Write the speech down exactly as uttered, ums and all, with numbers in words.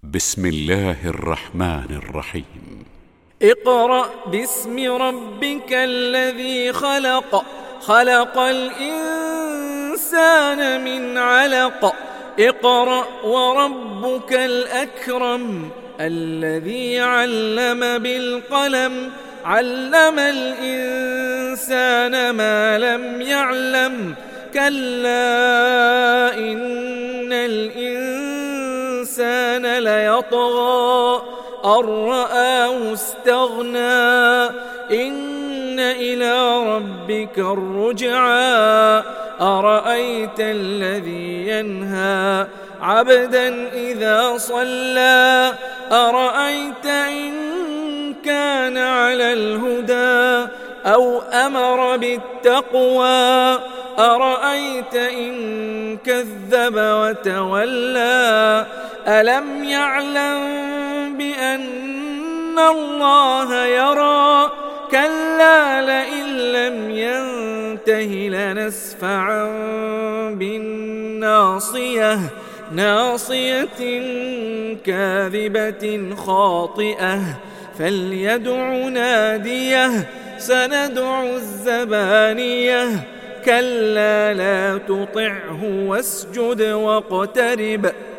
بسم الله الرحمن الرحيم. اقرأ باسم ربك الذي خلق خلق الإنسان من علق اقرأ وربك الأكرم الذي علم بالقلم علم الإنسان ما لم يعلم كلا إن الإنسان ليطغى أن رآه استغنى إن إلى ربك الرجعى أرأيت الذي ينهى عبدا إذا صلى أرأيت إن كان على الهدى أو أمر بالتقوى أرأيت إن كذب وتولى ألم يعلم بأن الله يرى كلا لئن لم ينته لنسفعا بالناصية ناصية كاذبة خاطئة فليدع ناديه سندع الزبانية كلا لا تطعه واسجد واقترب